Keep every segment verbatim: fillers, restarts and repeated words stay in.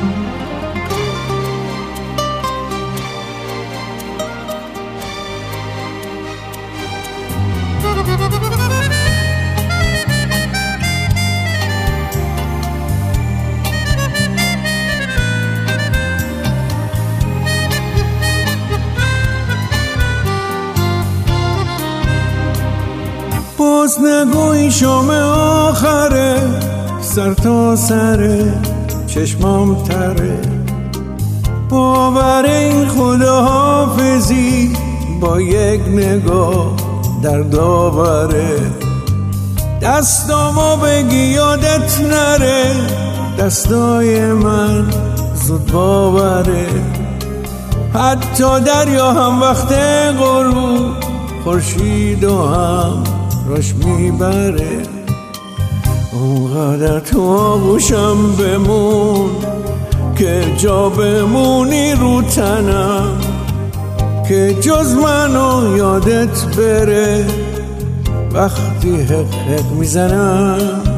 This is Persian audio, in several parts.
باز نگوی شام آخره، سر تا سره چشمام تره، باور این خداحافظی با یک نگاه در داوره. دستامو بگی یادت نره، دستای من زود باوره. حتی دریا هم وقت غروب خورشید و هم راش میبره. اونقدر تو آغوشم بمون که جا بمونی رو تنم، که جز منو یادت بره وقتی حق حق میزنم.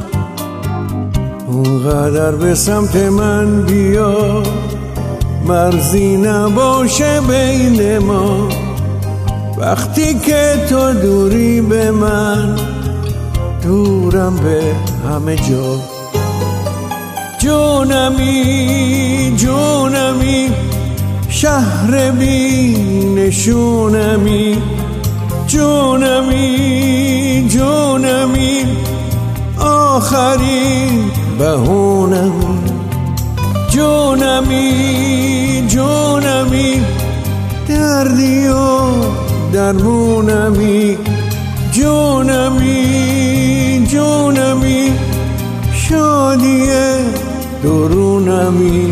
اونقدر به سمت من بیا، مرزی نباشه بین ما. وقتی که تو دوری به من، دورم به همه جا. جونمی جونمی شهر بی نشونمی، جونمی جونمی آخرین بهونمی. جونمی جونمی دردی و درمونمی، جونمی جونمی شادی درونمی.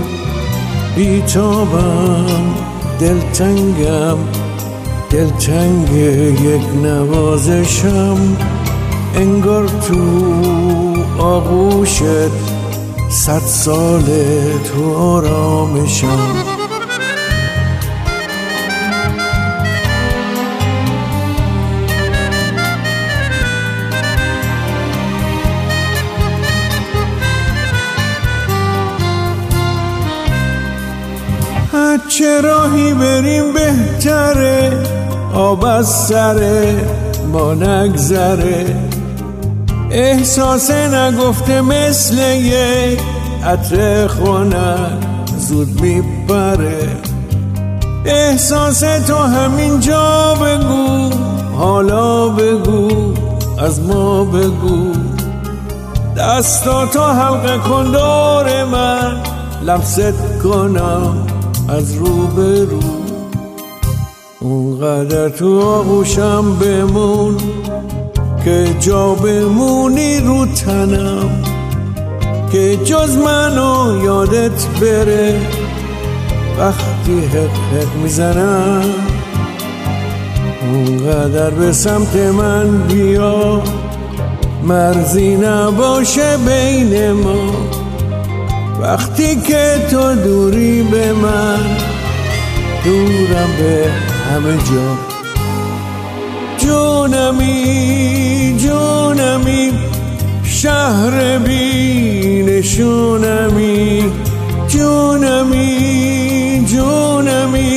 بیتابم دلتنگم، دلتنگ یک نوازشم، انگار تو آغوشت صد ساله تو آرامشم. چه راهی بریم بهتره، آب از سره ما نگذره. احساس نگفته مثل یک عطر خنک زود میپره. احساس تو همینجا بگو، حالا بگو، از ما بگو. دستاتو حلقه کن دور من، لمست کنم از رو به رو. اونقدر تو آغوشم بمون که جا بمونی رو تنم، که جز منو یادت بره وقتی حق حق میزنم. اونقدر به سمت من بیا، مرزی نباشه بین ما. وقتی که تو دوری به من، دورم به همه جا. جونمی جونمی شهر بی نشونمی، جونمی جونمی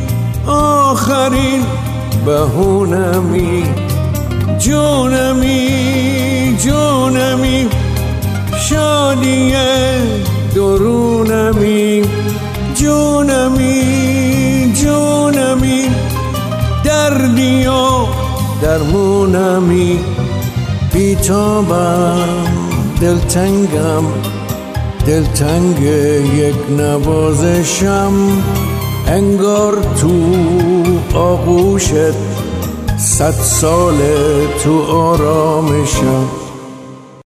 آخرین بهونمی. جونمی جونمی شادی درونمی، جونمی جونمی دردی و درمونمی. بیتابم دلتنگم، دلتنگ یک نوازشم، انگار تو آغوشت صد ساله تو آرامشم.